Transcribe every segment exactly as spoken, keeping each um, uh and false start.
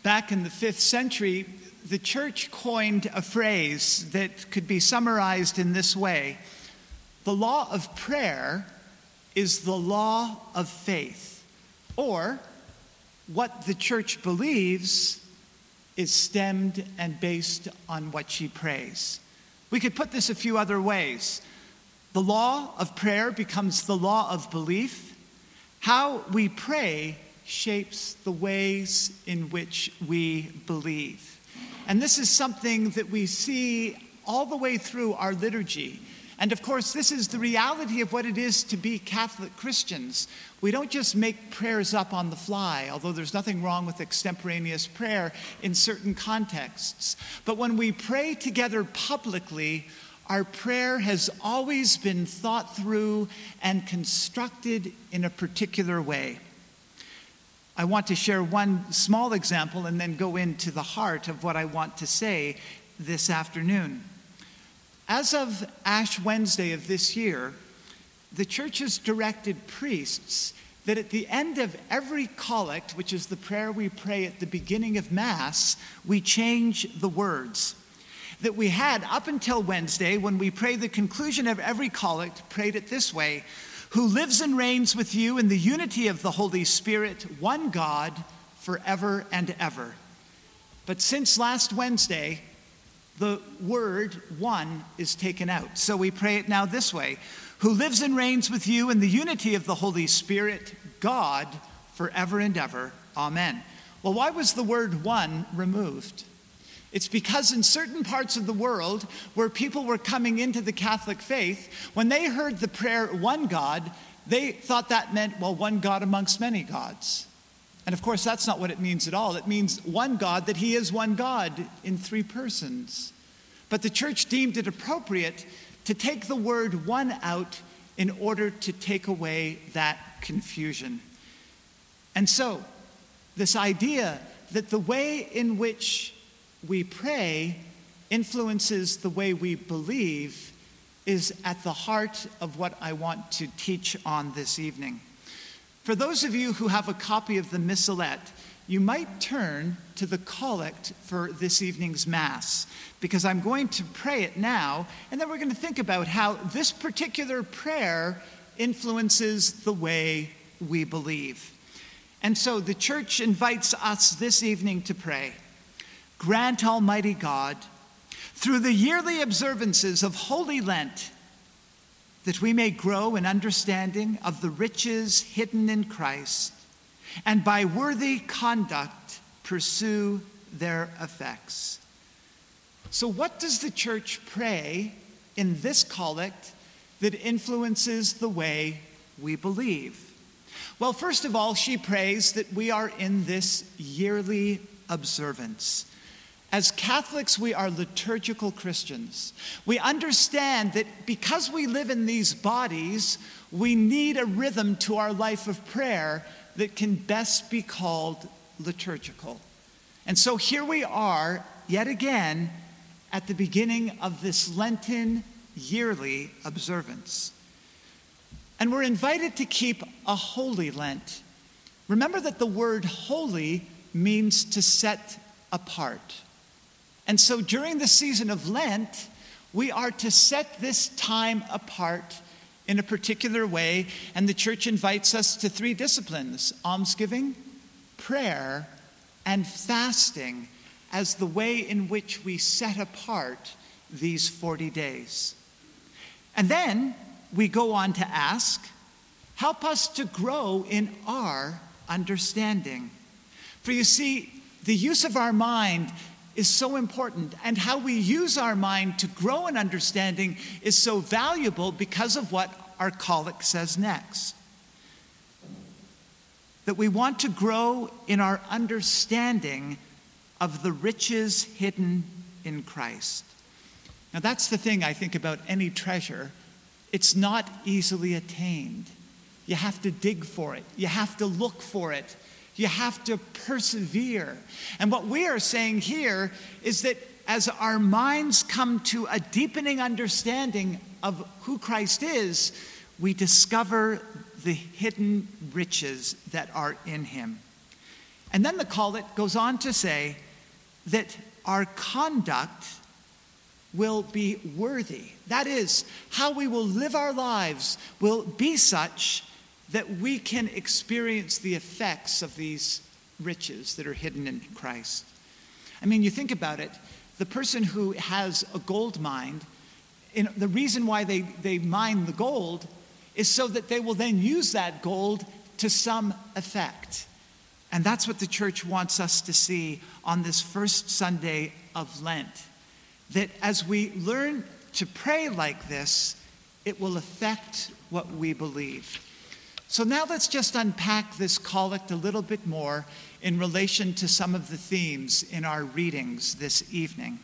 Back in the fifth century, the church coined a phrase that could be summarized in this way: the law of prayer is the law of faith, or what the church believes is stemmed and based on what she prays. We could put this a few other ways. The law of prayer becomes the law of belief. How we pray shapes the ways in which we believe. And this is something that we see all the way through our liturgy. And of course, this is the reality of what it is to be Catholic Christians. We don't just make prayers up on the fly, although there's nothing wrong with extemporaneous prayer in certain contexts. But when we pray together publicly, our prayer has always been thought through and constructed in a particular way. I want to share one small example and then go into the heart of what I want to say this afternoon. As of Ash Wednesday of this year, the church has directed priests that at the end of every collect, which is the prayer we pray at the beginning of Mass, we change the words. That we had up until Wednesday, when we pray the conclusion of every collect, prayed it this way: who lives and reigns with you in the unity of the Holy Spirit, one God, forever and ever. But since last Wednesday, the word one is taken out. So we pray it now this way: who lives and reigns with you in the unity of the Holy Spirit, God, forever and ever. Amen. Well, why was the word one removed? It's because in certain parts of the world where people were coming into the Catholic faith, when they heard the prayer, one God, they thought that meant, well, one God amongst many gods. And of course, that's not what it means at all. It means one God, that he is one God in three persons. But the church deemed it appropriate to take the word one out in order to take away that confusion. And so, this idea that the way in which we pray influences the way we believe is at the heart of what I want to teach on this evening. For those of you who have a copy of the Missalette, you might turn to the collect for this evening's Mass, because I'm going to pray it now, and then we're going to think about how this particular prayer influences the way we believe. And so the church invites us this evening to pray: grant, Almighty God, through the yearly observances of Holy Lent, that we may grow in understanding of the riches hidden in Christ, and by worthy conduct pursue their effects. So what does the church pray in this collect that influences the way we believe? Well, first of all, she prays that we are in this yearly observance. As Catholics, we are liturgical Christians. We understand that because we live in these bodies, we need a rhythm to our life of prayer that can best be called liturgical. And so here we are, yet again, at the beginning of this Lenten yearly observance. And we're invited to keep a holy Lent. Remember that the word holy means to set apart. And so during the season of Lent, we are to set this time apart in a particular way, and the church invites us to three disciplines: almsgiving, prayer, and fasting, as the way in which we set apart these forty days. And then we go on to ask, help us to grow in our understanding. For you see, the use of our mind is so important, and how we use our mind to grow in understanding is so valuable because of what our collect says next. That we want to grow in our understanding of the riches hidden in Christ. Now that's the thing I think about any treasure. It's not easily attained. You have to dig for it. You have to look for it. You have to persevere. And what we are saying here is that as our minds come to a deepening understanding of who Christ is, we discover the hidden riches that are in him. And then the collect goes on to say that our conduct will be worthy. That is, how we will live our lives will be such that we can experience the effects of these riches that are hidden in Christ. I mean, you think about it, the person who has a gold mine, in, the reason why they, they mine the gold is so that they will then use that gold to some effect. And that's what the church wants us to see on this first Sunday of Lent. That as we learn to pray like this, it will affect what we believe. So now let's just unpack this collect a little bit more in relation to some of the themes in our readings this evening.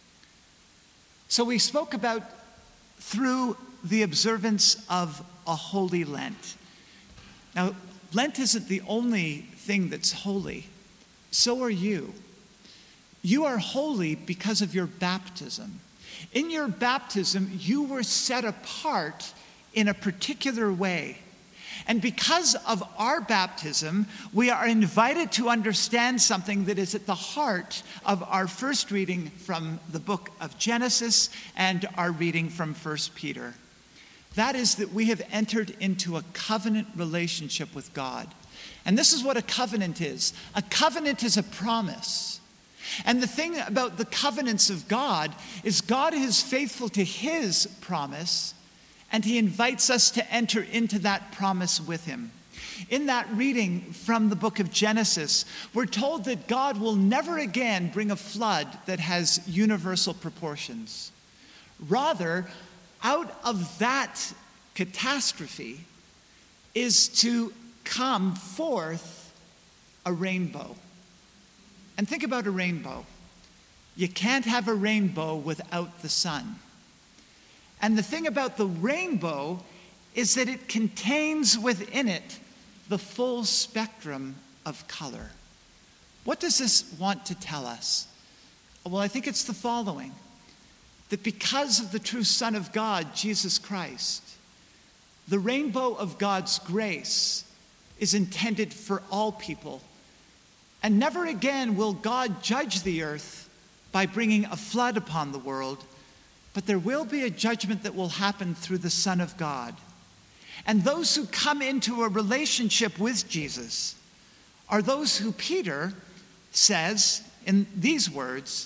So we spoke about through the observance of a holy Lent. Now, Lent isn't the only thing that's holy. So are you. You are holy because of your baptism. In your baptism, you were set apart in a particular way. And because of our baptism, we are invited to understand something that is at the heart of our first reading from the book of Genesis and our reading from First Peter. That is that we have entered into a covenant relationship with God. And this is what a covenant is. A covenant is a promise. And the thing about the covenants of God is God is faithful to his promise, and he invites us to enter into that promise with him. In that reading from the book of Genesis, we're told that God will never again bring a flood that has universal proportions. Rather, out of that catastrophe is to come forth a rainbow. And think about a rainbow. You can't have a rainbow without the sun. And the thing about the rainbow is that it contains within it the full spectrum of color. What does this want to tell us? Well, I think it's the following. That because of the true Son of God, Jesus Christ, the rainbow of God's grace is intended for all people. And never again will God judge the earth by bringing a flood upon the world, but there will be a judgment that will happen through the Son of God. And those who come into a relationship with Jesus are those who Peter says in these words,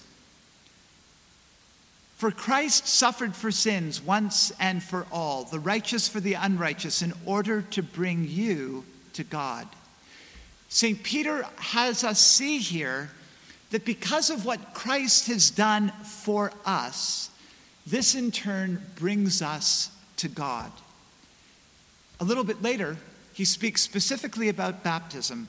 "For Christ suffered for sins once and for all, the righteous for the unrighteous, in order to bring you to God." Saint Peter has us see here that because of what Christ has done for us, this in turn brings us to God. A little bit later, he speaks specifically about baptism.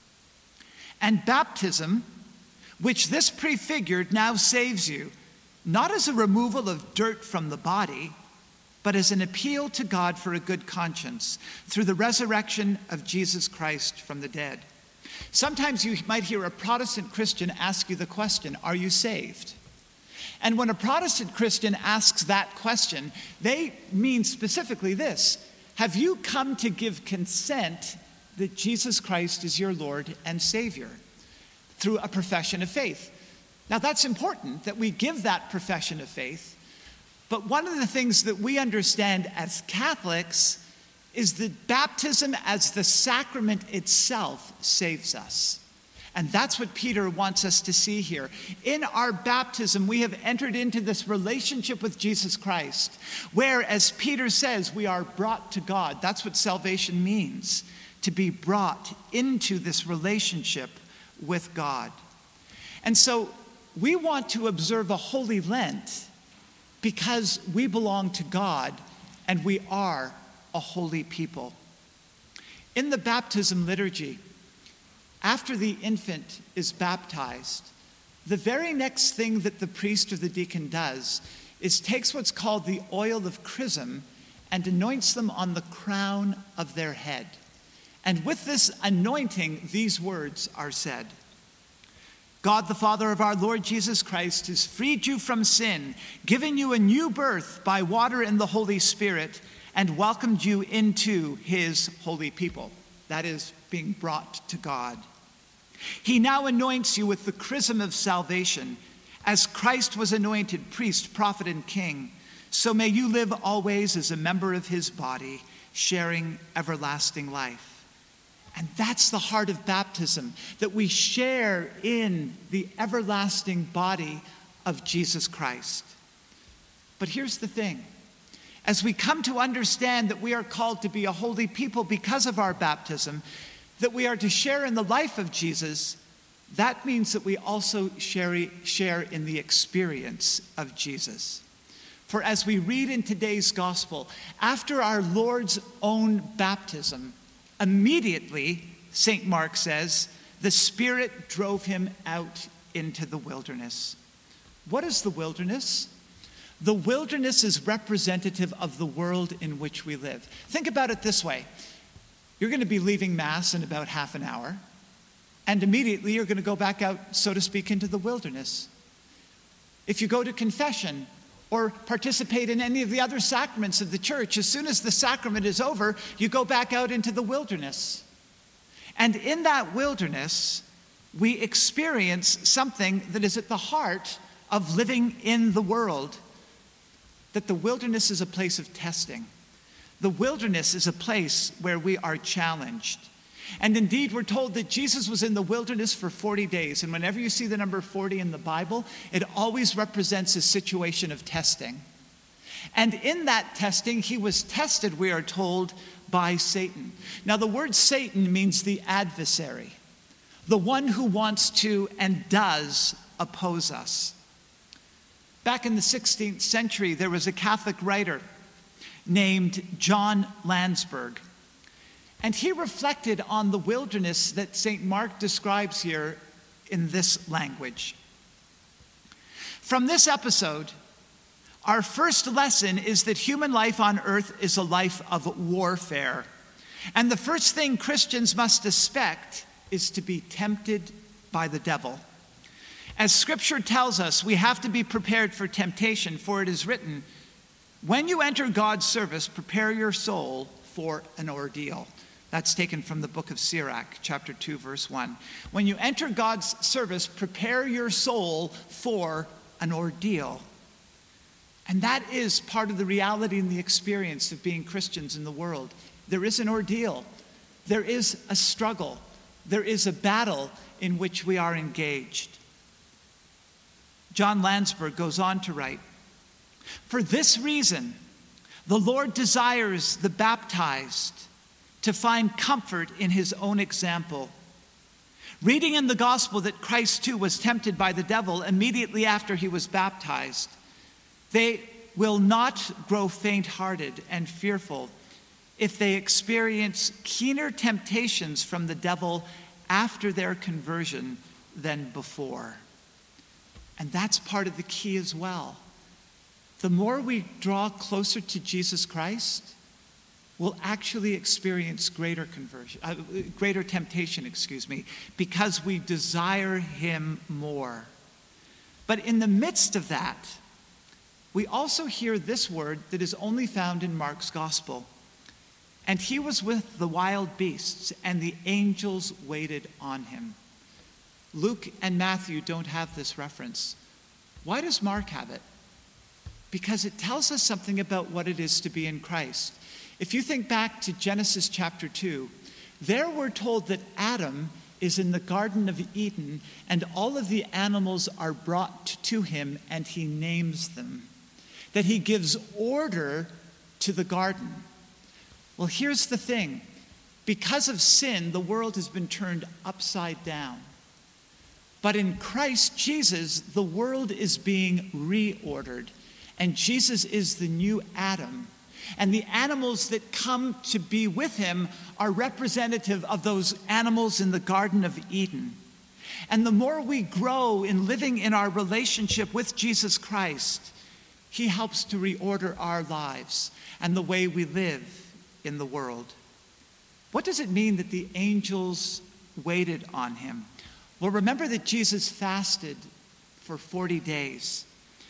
And baptism, which this prefigured, now saves you, not as a removal of dirt from the body, but as an appeal to God for a good conscience through the resurrection of Jesus Christ from the dead. Sometimes you might hear a Protestant Christian ask you the question, are you saved? And when a Protestant Christian asks that question, they mean specifically this: have you come to give consent that Jesus Christ is your Lord and Savior through a profession of faith? Now that's important that we give that profession of faith, but one of the things that we understand as Catholics is that baptism as the sacrament itself saves us. And that's what Peter wants us to see here. In our baptism, we have entered into this relationship with Jesus Christ, where, as Peter says, we are brought to God. That's what salvation means, to be brought into this relationship with God. And so we want to observe a holy Lent because we belong to God and we are a holy people. In the baptism liturgy, after the infant is baptized, the very next thing that the priest or the deacon does is takes what's called the oil of chrism and anoints them on the crown of their head. And with this anointing, these words are said: God, the Father of our Lord Jesus Christ, has freed you from sin, given you a new birth by water and the Holy Spirit, and welcomed you into his holy people. That is, being brought to God. He now anoints you with the chrism of salvation. As Christ was anointed priest, prophet, and king, so may you live always as a member of his body, sharing everlasting life. And that's the heart of baptism, that we share in the everlasting body of Jesus Christ. But here's the thing. As we come to understand that we are called to be a holy people because of our baptism, that we are to share in the life of Jesus, that means that we also share, share in the experience of Jesus. For as we read in today's gospel, after our Lord's own baptism, immediately, Saint Mark says, the Spirit drove him out into the wilderness. What is the wilderness? The wilderness is representative of the world in which we live. Think about it this way. You're going to be leaving Mass in about half an hour, and immediately you're going to go back out, so to speak, into the wilderness. If you go to confession or participate in any of the other sacraments of the church, as soon as the sacrament is over, you go back out into the wilderness. And in that wilderness, we experience something that is at the heart of living in the world, that the wilderness is a place of testing. The wilderness is a place where we are challenged. And indeed, we're told that Jesus was in the wilderness for forty days. And whenever you see the number forty in the Bible, it always represents a situation of testing. And in that testing, he was tested, we are told, by Satan. Now, the word Satan means the adversary, the one who wants to and does oppose us. Back in the sixteenth century, there was a Catholic writer named John Landsberg. And he reflected on the wilderness that Saint Mark describes here in this language. From this episode, our first lesson is that human life on earth is a life of warfare. And the first thing Christians must expect is to be tempted by the devil. As Scripture tells us, we have to be prepared for temptation, for it is written, when you enter God's service, prepare your soul for an ordeal. That's taken from the book of Sirach, chapter two, verse one. When you enter God's service, prepare your soul for an ordeal. And that is part of the reality and the experience of being Christians in the world. There is an ordeal. There is a struggle. There is a battle in which we are engaged. John Landsberg goes on to write, for this reason, the Lord desires the baptized to find comfort in his own example. Reading in the gospel that Christ too was tempted by the devil immediately after he was baptized, they will not grow faint-hearted and fearful if they experience keener temptations from the devil after their conversion than before. And that's part of the key as well. The more we draw closer to Jesus Christ, we'll actually experience greater conversion, uh, greater temptation, excuse me, because we desire him more. But in the midst of that, we also hear this word that is only found in Mark's gospel. And he was with the wild beasts, and the angels waited on him. Luke and Matthew don't have this reference. Why does Mark have it? Because it tells us something about what it is to be in Christ. If you think back to Genesis chapter two, there we're told that Adam is in the Garden of Eden, and all of the animals are brought to him, and he names them. That he gives order to the garden. Well, here's the thing. Because of sin, the world has been turned upside down. But in Christ Jesus, the world is being reordered. And Jesus is the new Adam. And the animals that come to be with him are representative of those animals in the Garden of Eden. And the more we grow in living in our relationship with Jesus Christ, he helps to reorder our lives and the way we live in the world. What does it mean that the angels waited on him? Well, remember that Jesus fasted for forty days.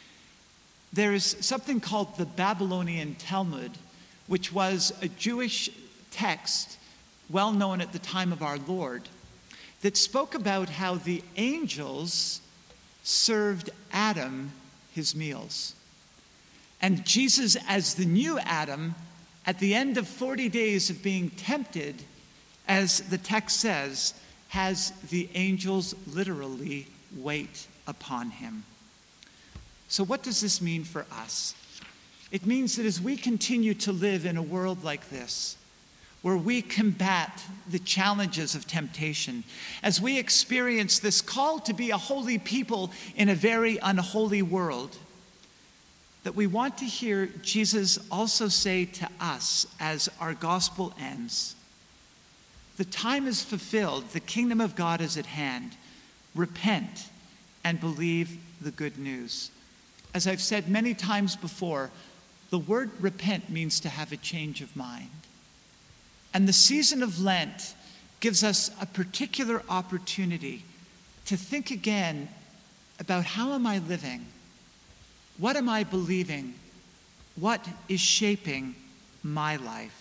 There is something called the Babylonian Talmud, which was a Jewish text well known at the time of our Lord, that spoke about how the angels served Adam his meals. And Jesus, as the new Adam, at the end of forty days of being tempted, as the text says, has the angels literally wait upon him. So what does this mean for us? It means that as we continue to live in a world like this, where we combat the challenges of temptation, as we experience this call to be a holy people in a very unholy world, that we want to hear Jesus also say to us as our gospel ends, the time is fulfilled, the kingdom of God is at hand. Repent and believe the good news. As I've said many times before, the word repent means to have a change of mind. And the season of Lent gives us a particular opportunity to think again about how am I living? What am I believing? What is shaping my life?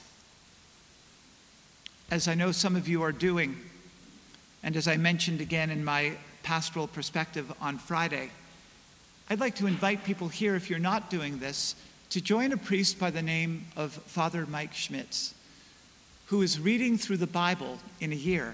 As I know some of you are doing, and as I mentioned again in my pastoral perspective on Friday, I'd like to invite people here, if you're not doing this, to join a priest by the name of Father Mike Schmitz, who is reading through the Bible in a year.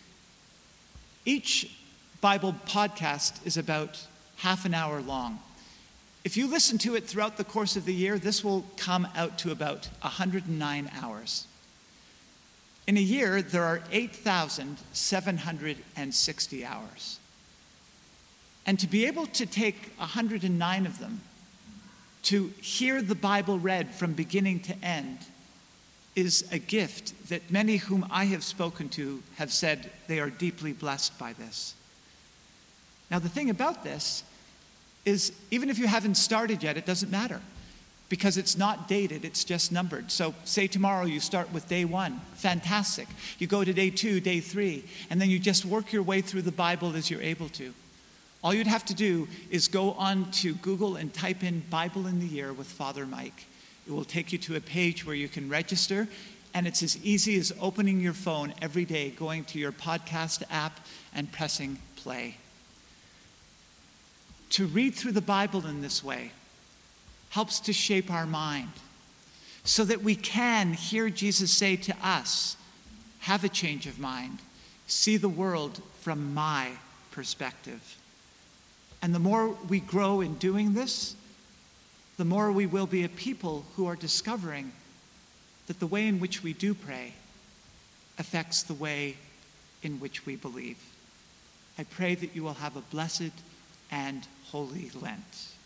Each Bible podcast is about half an hour long. If you listen to it throughout the course of the year, this will come out to about one hundred nine hours. In a year, there are eight thousand seven hundred sixty hours. And to be able to take one hundred nine of them, to hear the Bible read from beginning to end, is a gift that many whom I have spoken to have said they are deeply blessed by this. Now, the thing about this is, even if you haven't started yet, it doesn't matter, because it's not dated, it's just numbered. So say tomorrow you start with day one, fantastic. You go to day two, day three, and then you just work your way through the Bible as you're able to. All you'd have to do is go on to Google and type in Bible in the Year with Father Mike. It will take you to a page where you can register, and it's as easy as opening your phone every day, going to your podcast app and pressing play. To read through the Bible in this way helps to shape our mind so that we can hear Jesus say to us, have a change of mind, see the world from my perspective. And the more we grow in doing this, the more we will be a people who are discovering that the way in which we do pray affects the way in which we believe. I pray that you will have a blessed and holy Lent.